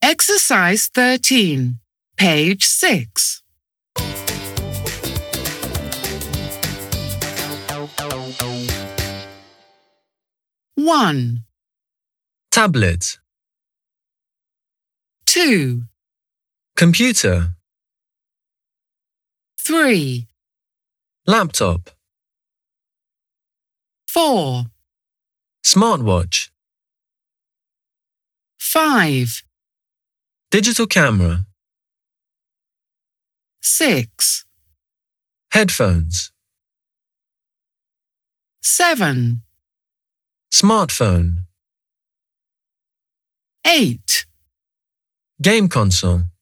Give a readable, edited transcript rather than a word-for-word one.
Exercise 13, page 6. One, Tablet, 2, computer, 3, laptop, 4, smartwatch, 5, digital camera, 6, headphones, 7, smartphone, 8. game console.